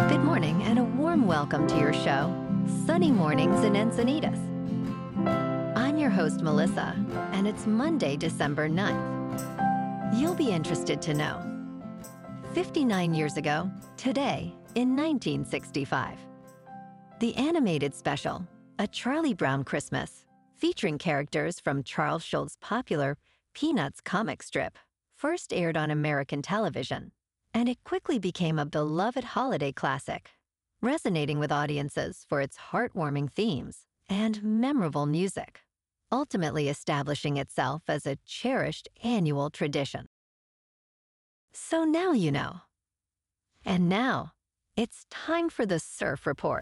Good morning and a warm welcome to your show, Sunny Mornings in Encinitas. I'm your host, Melissa, and it's Monday, December 9th. You'll be interested to know. 59 years ago, today, in 1965, the animated special, A Charlie Brown Christmas, featuring characters from Charles Schulz's popular Peanuts comic strip, first aired on American television, and it quickly became a beloved holiday classic, resonating with audiences for its heartwarming themes and memorable music, ultimately establishing itself as a cherished annual tradition. So now you know. And now, it's time for the Surf Report.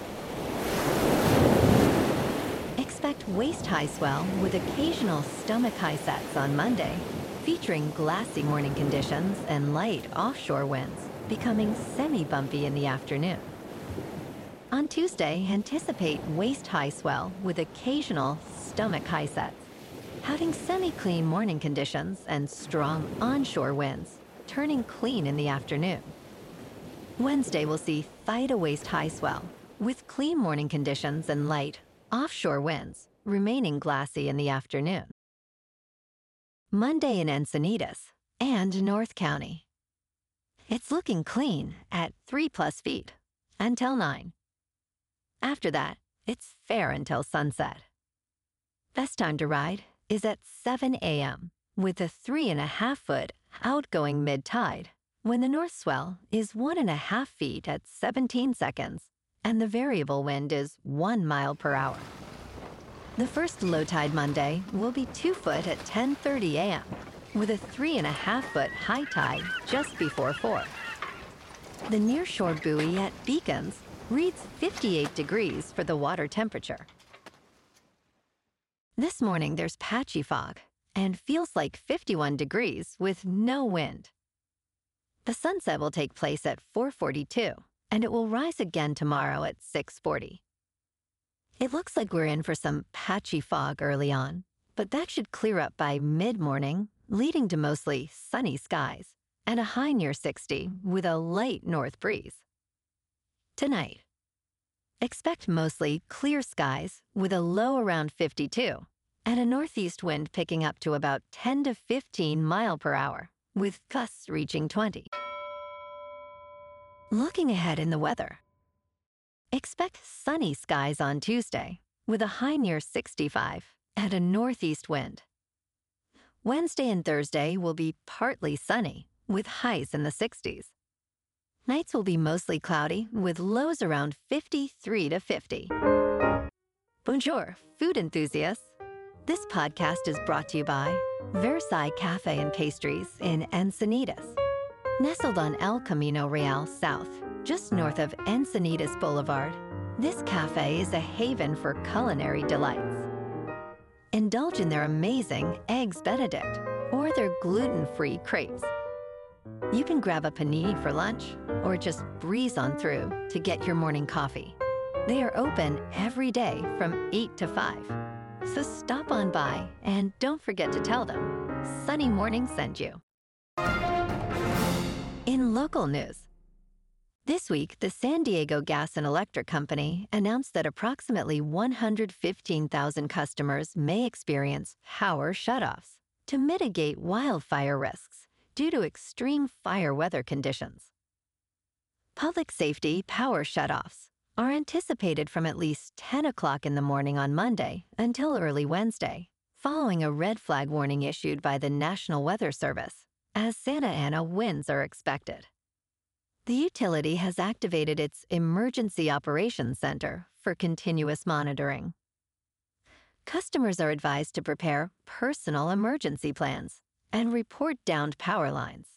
Expect waist-high swell with occasional stomach-high sets on Monday, featuring glassy morning conditions and light offshore winds, becoming semi-bumpy in the afternoon. On Tuesday, anticipate waist-high swell with occasional stomach-high sets, having semi-clean morning conditions and strong onshore winds, turning clean in the afternoon. Wednesday will see thigh to waist-high swell, with clean morning conditions and light offshore winds, remaining glassy in the afternoon. Monday in Encinitas and North County. It's looking clean at 3+ feet until 9. After that, it's fair until sunset. Best time to ride is at 7 a.m. with a 3.5-foot outgoing mid-tide when the north swell is 1.5 feet at 17 seconds and the variable wind is 1 mile per hour. The first low tide Monday will be 2 foot at 10:30 a.m. with a 3.5-foot high tide just before 4. The nearshore buoy at Beacons reads 58 degrees for the water temperature. This morning there's patchy fog and feels like 51 degrees with no wind. The sunset will take place at 4:42 and it will rise again tomorrow at 6:40. It looks like we're in for some patchy fog early on, but that should clear up by mid-morning, leading to mostly sunny skies and a high near 60 with a light north breeze. Tonight, expect mostly clear skies with a low around 52 and a northeast wind picking up to about 10 to 15 mile per hour, with gusts reaching 20. Looking ahead in the weather, expect sunny skies on Tuesday with a high near 65 and a northeast wind. Wednesday and Thursday will be partly sunny with highs in the 60s. Nights will be mostly cloudy with lows around 53 to 50. Bonjour, food enthusiasts. This podcast is brought to you by Versailles Cafe and Pastries in Encinitas. Nestled on El Camino Real South, just north of Encinitas Boulevard, this cafe is a haven for culinary delights. Indulge in their amazing Eggs Benedict or their gluten-free crepes. You can grab a panini for lunch or just breeze on through to get your morning coffee. They are open every day from 8 to 5. So stop on by and don't forget to tell them Sunny Morning sent you. In local news, this week, the San Diego Gas and Electric Company announced that approximately 115,000 customers may experience power shutoffs to mitigate wildfire risks due to extreme fire weather conditions. Public safety power shutoffs are anticipated from at least 10 o'clock in the morning on Monday until early Wednesday, following a red flag warning issued by the National Weather Service, as Santa Ana winds are expected. The utility has activated its Emergency Operations Center for continuous monitoring. Customers are advised to prepare personal emergency plans and report downed power lines.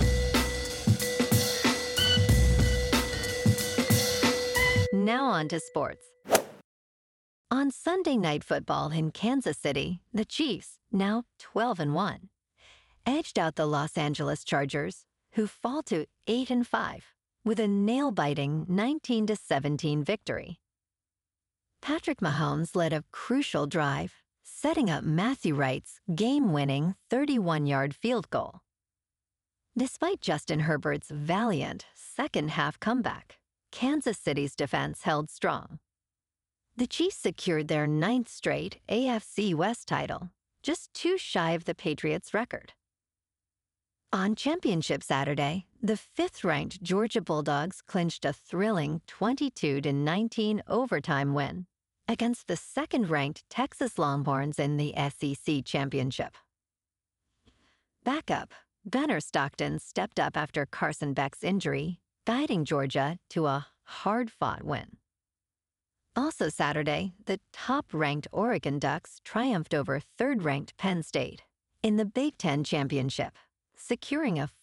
Now on to sports. On Sunday Night Football in Kansas City, the Chiefs, now 12-1, edged out the Los Angeles Chargers, who fall to 8-5, with a nail-biting 19-17 victory. Patrick Mahomes led a crucial drive, setting up Matthew Wright's game-winning 31-yard field goal. Despite Justin Herbert's valiant second-half comeback, Kansas City's defense held strong. The Chiefs secured their 9th straight AFC West title, just 2 shy of the Patriots' record. On Championship Saturday, the 5th-ranked Georgia Bulldogs clinched a thrilling 22-19 overtime win against the 2nd-ranked Texas Longhorns in the SEC Championship. Backup, Gunnar Stockton stepped up after Carson Beck's injury, guiding Georgia to a hard-fought win. Also Saturday, the top-ranked Oregon Ducks triumphed over 3rd-ranked Penn State in the Big Ten Championship, securing a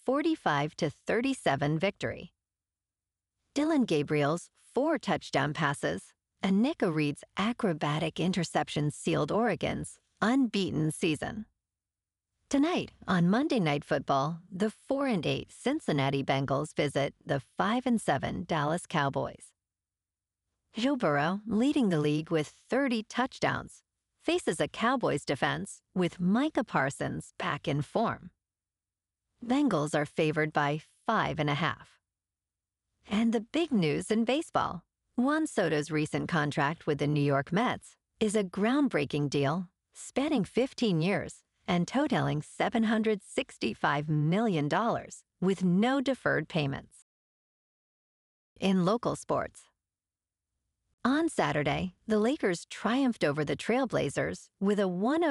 45-37 victory. Dylan Gabriel's 4 touchdown passes and Nick Reed's acrobatic interception sealed Oregon's unbeaten season. Tonight, on Monday Night Football, the 4-8 Cincinnati Bengals visit the 5-7 Dallas Cowboys. Joe Burrow, leading the league with 30 touchdowns, faces a Cowboys defense with Micah Parsons back in form. Bengals are favored by 5.5. And the big news in baseball, Juan Soto's recent contract with the New York Mets is a groundbreaking deal spanning 15 years and totaling $765 million with no deferred payments. In local sports, on Saturday, the Lakers triumphed over the Trailblazers with a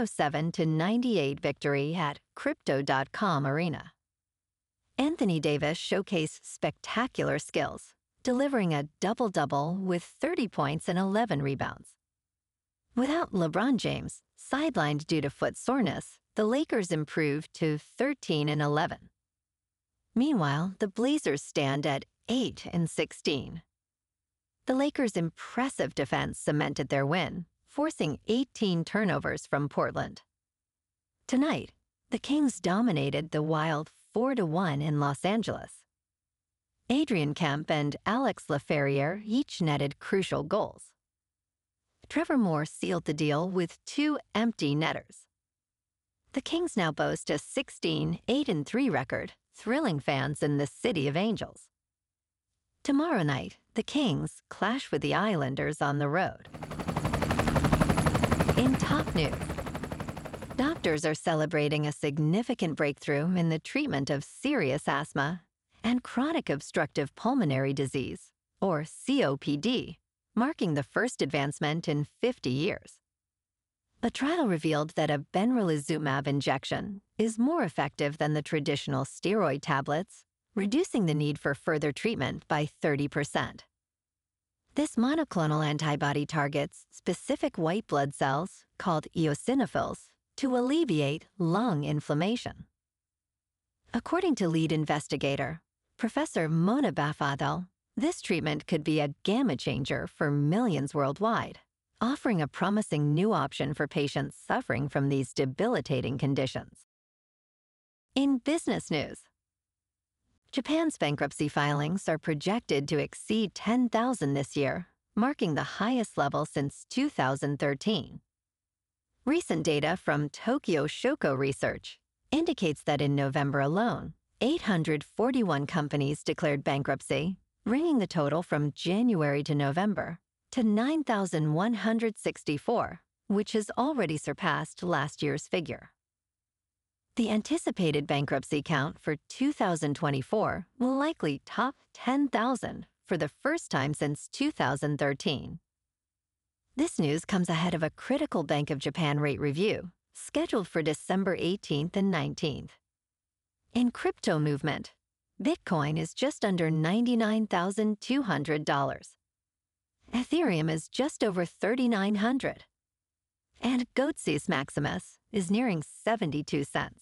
107-98 victory at Crypto.com Arena. Anthony Davis showcased spectacular skills, delivering a double-double with 30 points and 11 rebounds. Without LeBron James, sidelined due to foot soreness, the Lakers improved to 13-11. Meanwhile, the Blazers stand at 8-16. The Lakers' impressive defense cemented their win, forcing 18 turnovers from Portland. Tonight, the Kings dominated the Wild 4-1 in Los Angeles. Adrian Kemp and Alex Laferriere each netted crucial goals. Trevor Moore sealed the deal with 2 empty netters. The Kings now boast a 16-8-3 record, thrilling fans in the City of Angels. Tomorrow night, the Kings clash with the Islanders on the road. In top news, doctors are celebrating a significant breakthrough in the treatment of serious asthma and chronic obstructive pulmonary disease, or COPD, marking the first advancement in 50 years. A trial revealed that a benralizumab injection is more effective than the traditional steroid tablets, reducing the need for further treatment by 30%. This monoclonal antibody targets specific white blood cells, called eosinophils, to alleviate lung inflammation. According to lead investigator, Professor Mona Bafadel, this treatment could be a game changer for millions worldwide, offering a promising new option for patients suffering from these debilitating conditions. In business news, Japan's bankruptcy filings are projected to exceed 10,000 this year, marking the highest level since 2013. Recent data from Tokyo Shoko Research indicates that in November alone, 841 companies declared bankruptcy, bringing the total from January to November to 9,164, which has already surpassed last year's figure. The anticipated bankruptcy count for 2024 will likely top 10,000 for the first time since 2013. This news comes ahead of a critical Bank of Japan rate review, scheduled for December 18th and 19th. In crypto movement, Bitcoin is just under $99,200. Ethereum is just over $3,900. And Goatsis Maximus is nearing 72 cents.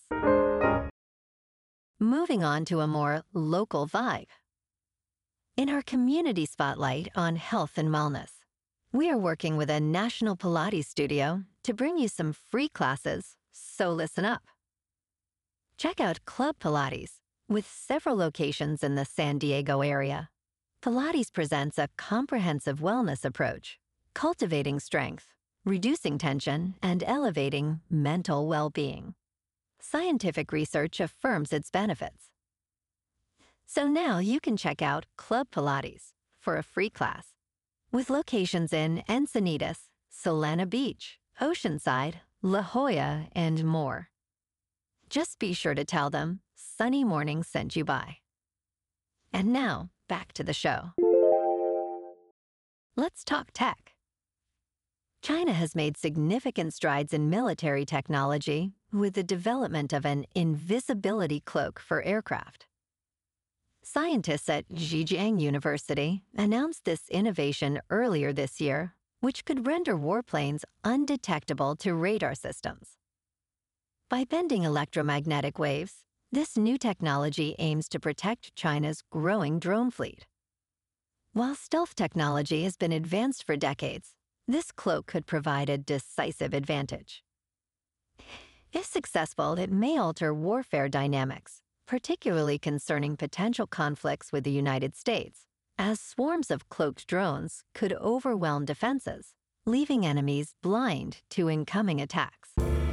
Moving on to a more local vibe. In our community spotlight on health and wellness, we are working with a national Pilates studio to bring you some free classes, so listen up. Check out Club Pilates, with several locations in the San Diego area. Pilates presents a comprehensive wellness approach, cultivating strength, reducing tension, and elevating mental well-being. Scientific research affirms its benefits. So now you can check out Club Pilates for a free class. With locations in Encinitas, Solana Beach, Oceanside, La Jolla, and more. Just be sure to tell them Sunny Morning sent you by. And now, back to the show. Let's talk tech. China has made significant strides in military technology with the development of an invisibility cloak for aircraft. Scientists at Zhejiang University announced this innovation earlier this year, which could render warplanes undetectable to radar systems. By bending electromagnetic waves, this new technology aims to protect China's growing drone fleet. While stealth technology has been advanced for decades, this cloak could provide a decisive advantage. If successful, it may alter warfare dynamics, particularly concerning potential conflicts with the United States, as swarms of cloaked drones could overwhelm defenses, leaving enemies blind to incoming attacks.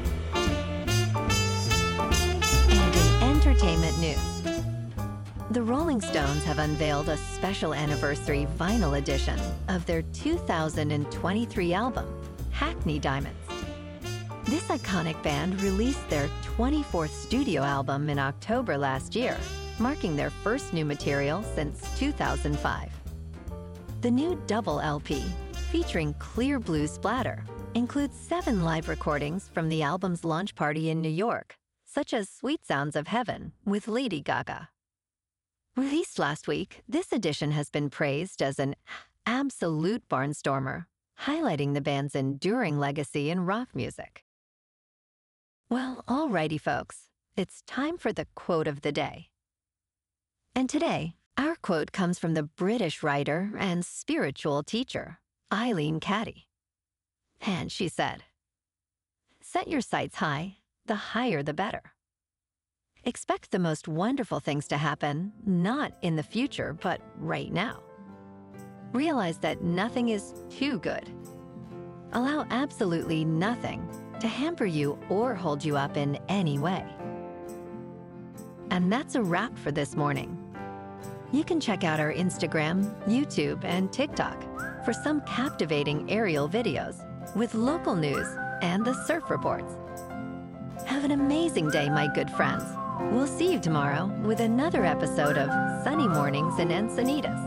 And in entertainment news, the Rolling Stones have unveiled a special anniversary vinyl edition of their 2023 album, Hackney Diamonds. This iconic band released their 24th studio album in October last year, marking their first new material since 2005. The new double LP, featuring clear blue splatter, includes 7 live recordings from the album's launch party in New York, such as Sweet Sounds of Heaven with Lady Gaga. Released last week, this edition has been praised as an absolute barnstormer, highlighting the band's enduring legacy in rock music. Well, alrighty folks, it's time for the quote of the day. And today, our quote comes from the British writer and spiritual teacher, Eileen Caddy. And she said, "Set your sights high, the higher the better." Expect the most wonderful things to happen, not in the future, but right now. Realize that nothing is too good. Allow absolutely nothing to hamper you or hold you up in any way. And that's a wrap for this morning. You can check out our Instagram, YouTube, and TikTok for some captivating aerial videos with local news and the surf reports. Have an amazing day, my good friends. We'll see you tomorrow with another episode of Sunny Mornings in Encinitas.